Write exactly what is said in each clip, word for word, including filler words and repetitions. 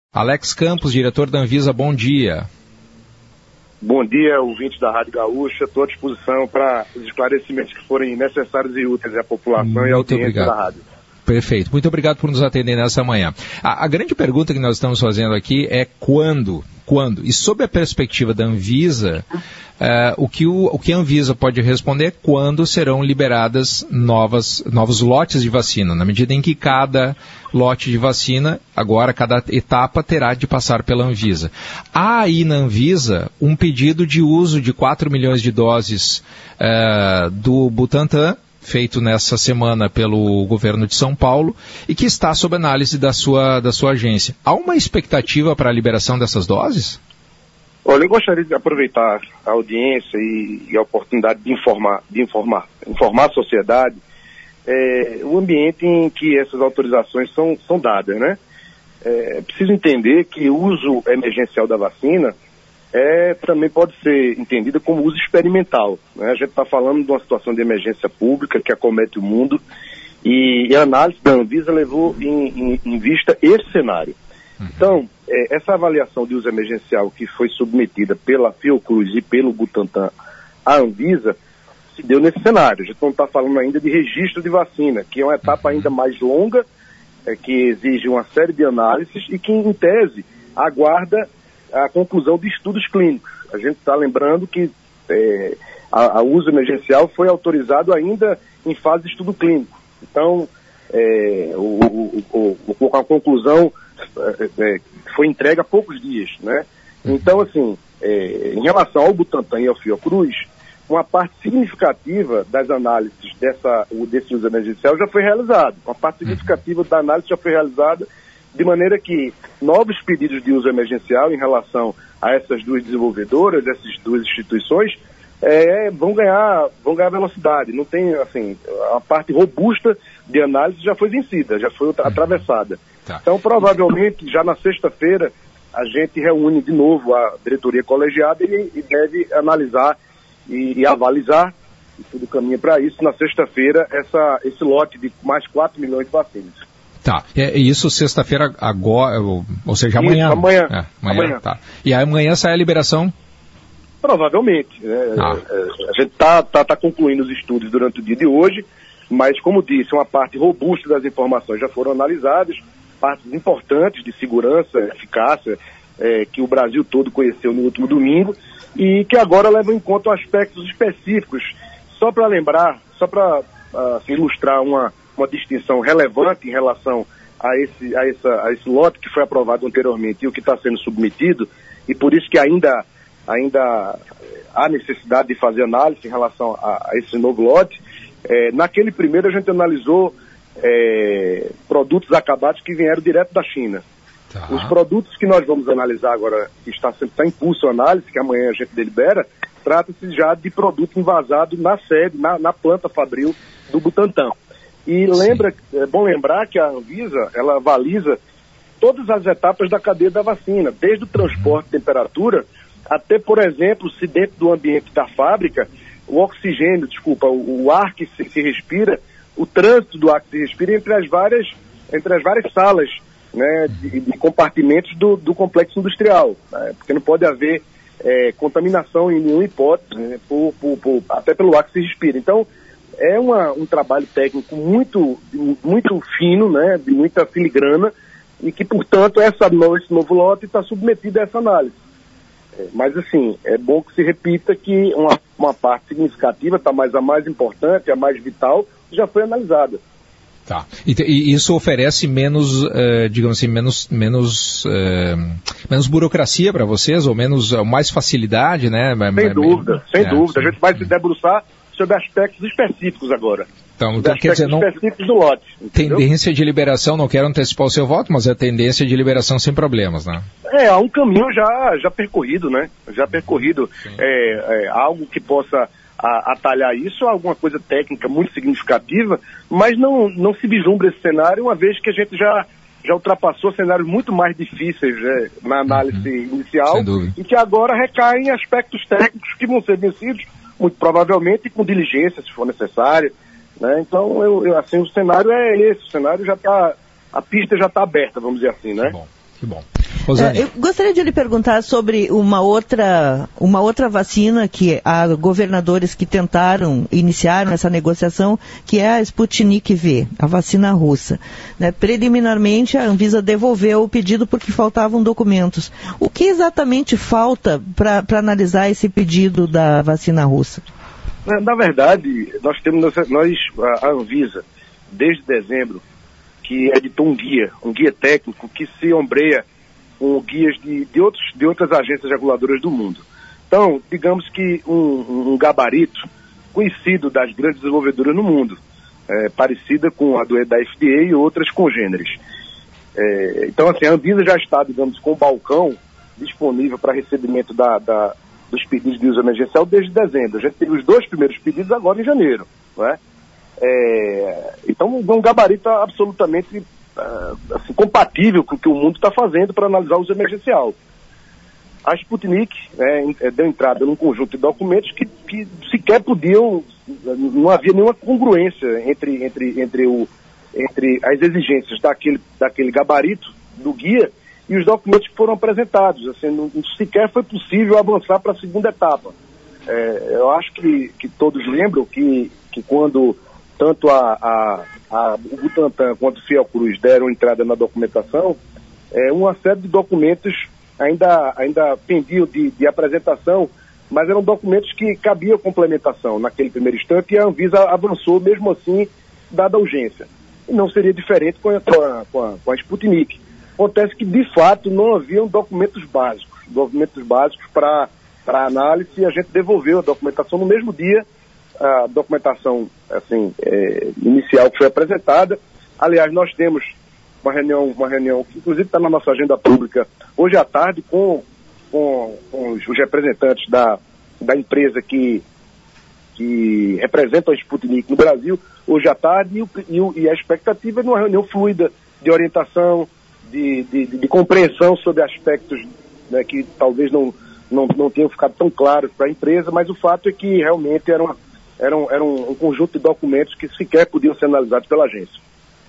Alex Campos, diretor da Anvisa, bom dia. Bom dia, ouvintes da Rádio Gaúcha. Estou à disposição para os esclarecimentos que forem necessários e úteis à população Muito e à audiência obrigado. da rádio. Perfeito. Muito obrigado por nos atender nessa manhã. A, a grande pergunta que nós estamos fazendo aqui é quando? Quando? E sob a perspectiva da Anvisa, uh, o, que o, o que a Anvisa pode responder é quando serão liberadas novas, novos lotes de vacina, na medida em que cada lote de vacina, agora cada etapa terá de passar pela Anvisa. Há aí na Anvisa um pedido de uso de quatro milhões de doses uh, do Butantan, feito nessa semana pelo governo de São Paulo, e que está sob análise da sua, da sua agência. Há uma expectativa para a liberação dessas doses? Olha, eu gostaria de aproveitar a audiência e, e a oportunidade de informar, de informar, informar a sociedade é, o ambiente em que essas autorizações são, são dadas, né? É preciso entender que o uso emergencial da vacina É, também pode ser entendida como uso experimental, né? A gente está falando de uma situação de emergência pública que acomete o mundo e, e a análise da Anvisa levou em, em, em vista esse cenário. Uhum. Então, é, essa avaliação de uso emergencial que foi submetida pela Fiocruz e pelo Butantan à Anvisa se deu nesse cenário. A gente não está falando ainda de registro de vacina, que é uma etapa ainda mais longa, é, que exige uma série de análises e que, em tese, aguarda a conclusão de estudos clínicos. A gente está lembrando que é, a, a uso emergencial foi autorizado ainda em fase de estudo clínico. Então, é, o, o, o, a conclusão é, é, foi entregue há poucos dias, né? Então, assim, é, em relação ao Butantan e ao Fiocruz, uma parte significativa das análises dessa, desse uso emergencial já foi realizada. Uma parte significativa da análise já foi realizada, de maneira que novos pedidos de uso emergencial em relação a essas duas desenvolvedoras, essas duas instituições, é, vão ganhar, vão ganhar velocidade. Não tem, assim, a parte robusta de análise já foi vencida, já foi atravessada. Tá. Então, provavelmente, já na sexta-feira, a gente reúne de novo a diretoria colegiada e, e deve analisar e, e avalizar, e tudo caminha para isso, na sexta-feira, essa, esse lote de mais quatro milhões de vacinas. Tá, e isso sexta-feira agora, ou, ou seja, amanhã. Isso, amanhã. É, amanhã, amanhã. Tá. E amanhã sai a liberação? Provavelmente. Né? Ah. A gente está tá, tá concluindo os estudos durante o dia de hoje, mas, como disse, uma parte robusta das informações já foram analisadas, partes importantes de segurança, eficácia, é, que o Brasil todo conheceu no último domingo, e que agora levam em conta aspectos específicos. Só para lembrar, só para assim, ilustrar uma... uma distinção relevante em relação a esse, a, essa, a esse lote que foi aprovado anteriormente e o que está sendo submetido, e por isso que ainda, ainda há necessidade de fazer análise em relação a, a esse novo lote. É, naquele primeiro a gente analisou é, produtos acabados que vieram direto da China. Tá. Os produtos que nós vamos analisar agora, que está, está em curso a análise, que amanhã a gente delibera, trata-se já de produto envasado na sede, na, na planta fabril do Butantan. E lembra, é bom lembrar que a Anvisa, ela avaliza todas as etapas da cadeia da vacina, desde o transporte de temperatura até, por exemplo, se dentro do ambiente da fábrica, o oxigênio, desculpa, o, o ar que se, se respira, o trânsito do ar que se respira entre as várias, entre as várias salas, né, de, de compartimentos do, do complexo industrial, né, porque não pode haver é, contaminação em nenhuma hipótese, né, por, por, por, até pelo ar que se respira. Então, é uma, um trabalho técnico muito, muito fino, né, de muita filigrana, e que, portanto, essa, esse novo lote está submetido a essa análise. É, mas, assim, é bom que se repita que uma, uma parte significativa, tá, mais, a mais importante, a mais vital, já foi analisada. Tá. E, e isso oferece menos, uh, digamos assim, menos, menos, uh, menos burocracia para vocês, ou menos, uh, mais facilidade, né? Sem dúvida, sem é, dúvida. Sim. A gente vai se debruçar sobre aspectos específicos agora. Então, quer dizer, não... específicos do lote. Entendeu? Tendência de liberação, não quero antecipar o seu voto, mas é tendência de liberação sem problemas, né? É, há um caminho já, já percorrido, né? Já percorrido. É, é, algo que possa a, atalhar isso, alguma coisa técnica muito significativa, mas não, não se vislumbra esse cenário, uma vez que a gente já, já ultrapassou cenários muito mais difíceis, né, na análise uhum. inicial, e que agora recaem em aspectos técnicos que vão ser vencidos, muito provavelmente com diligência, se for necessário, né? Então, eu, eu, assim, o cenário é esse, o cenário já está, a pista já está aberta, vamos dizer assim, né? Que bom, que bom. Rosane. Eu gostaria de lhe perguntar sobre uma outra, uma outra vacina que há governadores que tentaram, iniciaram essa negociação, que é a Sputnik V, a vacina russa. Né? Preliminarmente, a Anvisa devolveu o pedido porque faltavam documentos. O que exatamente falta para analisar esse pedido da vacina russa? Na, na verdade, nós temos, nós, a Anvisa, desde dezembro, que editou um guia, um guia técnico que se ombreia com guias de, de, outros, de outras agências reguladoras do mundo. Então, digamos que um, um gabarito conhecido das grandes desenvolvedoras no mundo, é, parecida com a do, da F D A e outras congêneres. É, então, assim, a Anvisa já está, digamos, com o balcão disponível para recebimento da, da, dos pedidos de uso emergencial desde dezembro. A gente teve os dois primeiros pedidos agora em janeiro, não é? É, então, um gabarito absolutamente uh, assim, compatível com o que o mundo está fazendo para analisar o uso emergencial. A Sputnik é, deu entrada num conjunto de documentos que, que sequer podiam, não havia nenhuma congruência entre, entre, entre, o, entre as exigências daquele, daquele gabarito do guia e os documentos que foram apresentados. Assim, não, sequer foi possível avançar para a segunda etapa. É, eu acho que, que todos lembram que, que quando tanto a, a, a, o Butantan quanto o Fiocruz deram entrada na documentação, é, uma série de documentos ainda, ainda pendiam de, de apresentação, mas eram documentos que cabiam complementação naquele primeiro instante e a Anvisa avançou mesmo assim, dada a urgência. E não seria diferente com a, com a, com a, com a Sputnik. Acontece que, de fato, não haviam documentos básicos, documentos básicos para para análise, e a gente devolveu a documentação no mesmo dia, a documentação assim, é, inicial que foi apresentada. Aliás, nós temos uma reunião, uma reunião que inclusive está na nossa agenda pública hoje à tarde com, com, com os representantes da, da empresa que, que representa a Sputnik no Brasil, hoje à tarde, e, o, e a expectativa é de uma reunião fluida de orientação, de, de, de, de compreensão sobre aspectos, né, que talvez não Não, não tenham ficado tão claros para a empresa, mas o fato é que realmente era, uma, era, um, era um, um conjunto de documentos que sequer podiam ser analisados pela agência.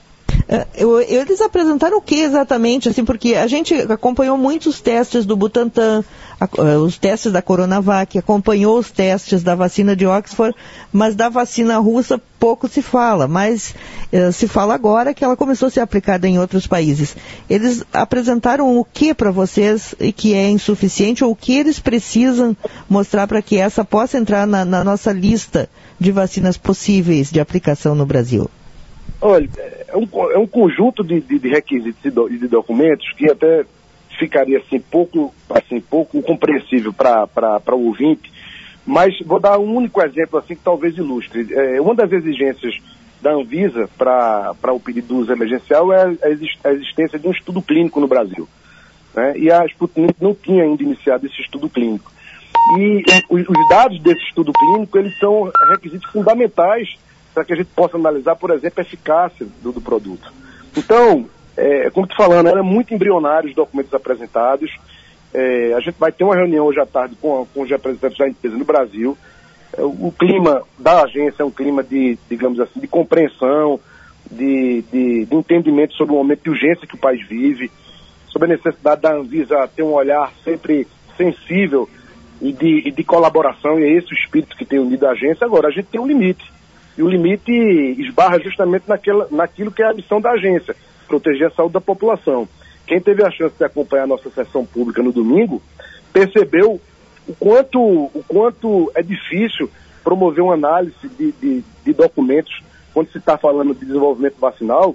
Eu, eles apresentaram o que exatamente, assim, porque a gente acompanhou muitos testes do Butantan, a, os testes da Coronavac, acompanhou os testes da vacina de Oxford, mas da vacina russa pouco se fala, mas uh, se fala agora que ela começou a ser aplicada em outros países. Eles apresentaram o que para vocês e que é insuficiente, ou o que eles precisam mostrar para que essa possa entrar na, na nossa lista de vacinas possíveis de aplicação no Brasil? Olha, é um, é um conjunto de, de, de requisitos e do, de documentos que até ficaria assim pouco, assim, pouco compreensível para o ouvinte, mas vou dar um único exemplo assim que talvez ilustre. É, uma das exigências da Anvisa para o pedido de uso emergencial é a existência de um estudo clínico no Brasil, né? E a Sputnik não tinha ainda iniciado esse estudo clínico. E os, os dados desse estudo clínico, eles são requisitos fundamentais para que a gente possa analisar, por exemplo, a eficácia do, do produto. Então, é, como estou falando, era muito embrionário os documentos apresentados. É, a gente vai ter uma reunião hoje à tarde com, com os representantes da empresa no Brasil. É, o, o clima da agência é um clima de, digamos assim, de compreensão, de, de, de entendimento sobre o momento de urgência que o país vive, sobre a necessidade da Anvisa ter um olhar sempre sensível e de, e de colaboração, e é esse o espírito que tem unido a agência. Agora, a gente tem um limite. E o limite esbarra justamente naquela, naquilo que é a missão da agência, proteger a saúde da população. Quem teve a chance de acompanhar a nossa sessão pública no domingo, percebeu o quanto, o quanto é difícil promover uma análise de, de, de documentos quando se está falando de desenvolvimento vacinal,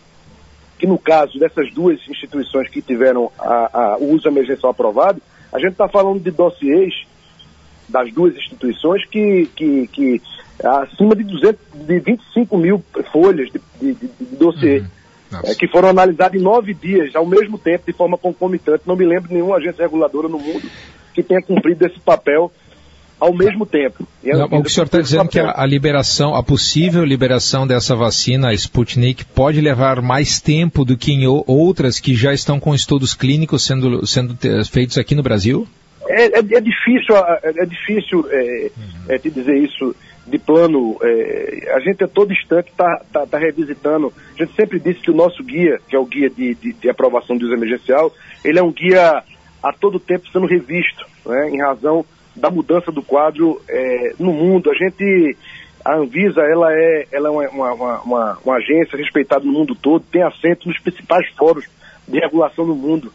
que no caso dessas duas instituições que tiveram a, a, o uso emergencial aprovado, a gente está falando de dossiês das duas instituições que... que, que acima de, duzentos, de vinte e cinco mil folhas de, de, de, de dossiê, uhum. é, que foram analisadas em nove dias, ao mesmo tempo, de forma concomitante. Não me lembro de nenhuma agência reguladora no mundo que tenha cumprido esse papel ao mesmo tempo. Não, o que o senhor está dizendo é que a, a liberação, a possível liberação dessa vacina, a Sputnik, pode levar mais tempo do que em o, outras que já estão com estudos clínicos sendo, sendo feitos aqui no Brasil? É, é, é difícil, é, é difícil é, uhum. é, te dizer isso de plano. É, a gente a todo instante está tá, tá revisitando. A gente sempre disse que o nosso guia, que é o guia de, de, de aprovação de uso emergencial, ele é um guia a todo tempo sendo revisto, né, em razão da mudança do quadro é, no mundo. A gente, a Anvisa, ela é, ela é uma, uma, uma, uma agência respeitada no mundo todo, tem assento nos principais fóruns de regulação no mundo.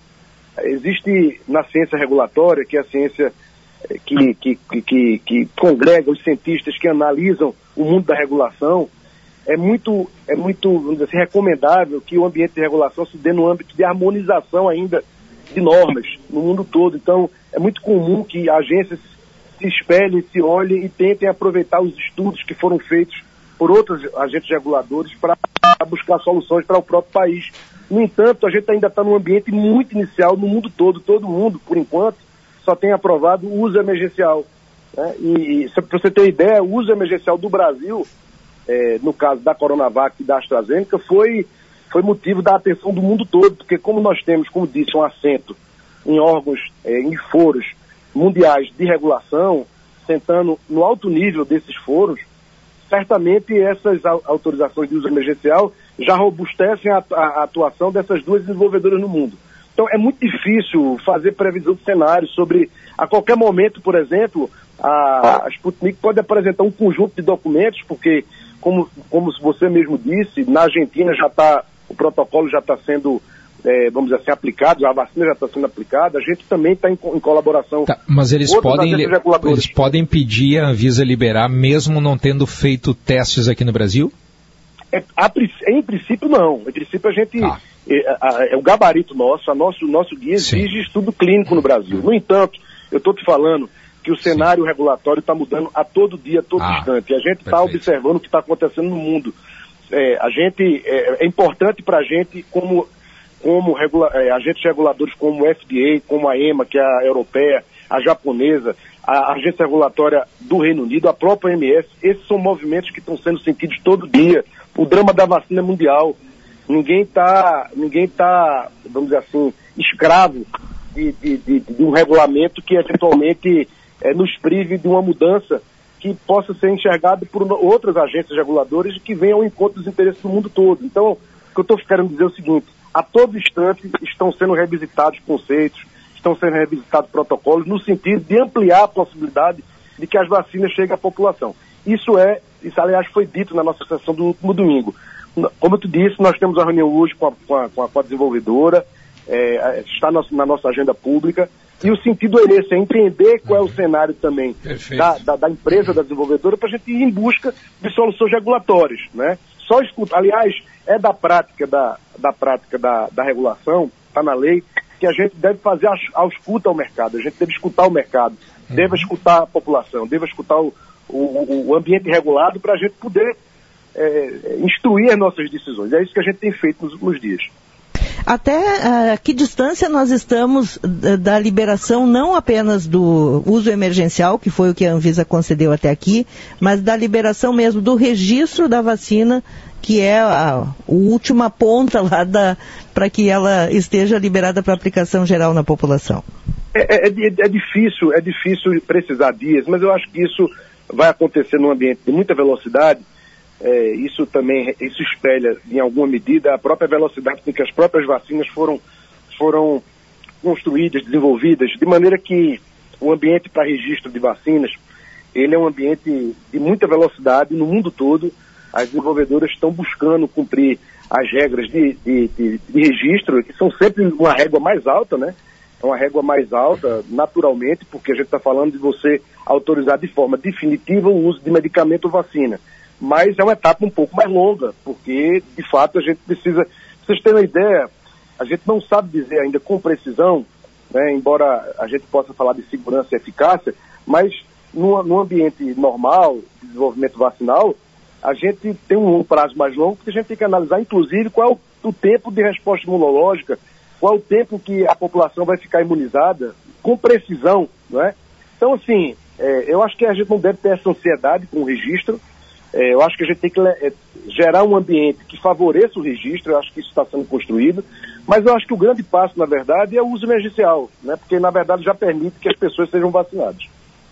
Existe na ciência regulatória, que é a ciência que, que, que, que congrega os cientistas que analisam o mundo da regulação, é muito, é muito vamos dizer assim, recomendável que o ambiente de regulação se dê no âmbito de harmonização ainda de normas no mundo todo. Então, é muito comum que agências se espelhem, se olhem e tentem aproveitar os estudos que foram feitos por outros agentes reguladores para buscar soluções para o próprio país. No entanto, a gente ainda está num ambiente muito inicial no mundo todo. Todo mundo, por enquanto, só tem aprovado o uso emergencial. Né? E, para você ter ideia, o uso emergencial do Brasil, é, no caso da Coronavac e da AstraZeneca, foi, foi motivo da atenção do mundo todo, porque como nós temos, como disse, um assento em órgãos, é, em foros mundiais de regulação, sentando no alto nível desses foros, certamente essas autorizações de uso emergencial já robustecem a, a atuação dessas duas desenvolvedoras no mundo. Então é muito difícil fazer previsão de cenários sobre, a qualquer momento, por exemplo, a, a Sputnik pode apresentar um conjunto de documentos, porque, como, como você mesmo disse, na Argentina já está, o protocolo já está sendo, é, vamos dizer assim, aplicado, a vacina já está sendo aplicada, a gente também está em, em colaboração. Tá, mas eles podem, eles podem pedir a Anvisa liberar, mesmo não tendo feito testes aqui no Brasil? É, a, em princípio, não. Em princípio, a gente... Ah. É, a, é o gabarito nosso, a nosso, nosso guia exige Sim. estudo clínico no Brasil. No entanto, eu estou te falando que o cenário Sim. regulatório está mudando a todo dia, a todo ah, instante. E a gente está observando o que está acontecendo no mundo. É, a gente, é, é importante para a gente, como, como regula, é, agentes reguladores como o F D A, como a EMA, que é a europeia, a japonesa, a agência regulatória do Reino Unido, a própria O M S, esses são movimentos que estão sendo sentidos todo dia. O drama da vacina mundial. Ninguém está, ninguém tá, vamos dizer assim, escravo de, de, de, de um regulamento que eventualmente é, nos prive de uma mudança que possa ser enxergada por outras agências reguladoras que venham ao encontro dos interesses do mundo todo. Então, o que eu estou querendo dizer é o seguinte: a todo instante estão sendo revisitados conceitos, estão sendo revisitados protocolos no sentido de ampliar a possibilidade de que as vacinas cheguem à população. Isso é, isso aliás foi dito na nossa sessão do último domingo. Como eu te disse, nós temos uma reunião hoje com a, com a, com a desenvolvedora, é, está na, na nossa agenda pública, e o sentido é esse, é entender qual é o cenário também da, da, da empresa, da desenvolvedora, para a gente ir em busca de soluções regulatórias, né? Só escuta, aliás, é da prática da, da, prática da, da regulação, está na lei, que a gente deve fazer a, a escuta ao mercado, a gente deve escutar o mercado, uhum. deve escutar a população, deve escutar o, o, o ambiente regulado para a gente poder É, instruir as nossas decisões. É isso que a gente tem feito nos últimos dias. Até uh, que distância nós estamos da, da liberação não apenas do uso emergencial, que foi o que a Anvisa concedeu até aqui, mas da liberação mesmo do registro da vacina, que é a, a última ponta lá para que ela esteja liberada para aplicação geral na população? É, é, é, é difícil, é difícil precisar dias, mas eu acho que isso vai acontecer num ambiente de muita velocidade. É, isso também, isso espelha em alguma medida a própria velocidade com que as próprias vacinas foram, foram construídas, desenvolvidas, de maneira que o ambiente para registro de vacinas, ele é um ambiente de muita velocidade no mundo todo. As desenvolvedoras estão buscando cumprir as regras de, de, de, de registro, que são sempre uma régua mais alta, né? É uma régua mais alta, naturalmente, porque a gente está falando de você autorizar de forma definitiva o uso de medicamento ou vacina. Mas é uma etapa um pouco mais longa, porque, de fato, a gente precisa... Pra vocês terem uma ideia, a gente não sabe dizer ainda com precisão, né, embora a gente possa falar de segurança e eficácia, mas no, no ambiente normal, de desenvolvimento vacinal, a gente tem um prazo mais longo, porque a gente tem que analisar, inclusive, qual é o, o tempo de resposta imunológica, qual é o tempo que a população vai ficar imunizada, com precisão, não é? Então, assim, é, eu acho que a gente não deve ter essa ansiedade com o registro. É, eu acho que a gente tem que é, gerar um ambiente que favoreça o registro, eu acho que isso está sendo construído. Mas eu acho que o grande passo, na verdade, é o uso emergencial, né? Porque, na verdade, já permite que as pessoas sejam vacinadas.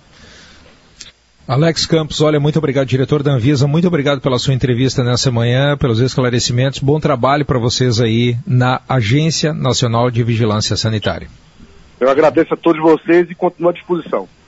Alex Campos, olha, muito obrigado, diretor da Anvisa, muito obrigado pela sua entrevista nessa manhã, pelos esclarecimentos, bom trabalho para vocês aí na Agência Nacional de Vigilância Sanitária. Eu agradeço a todos vocês e continuo à disposição.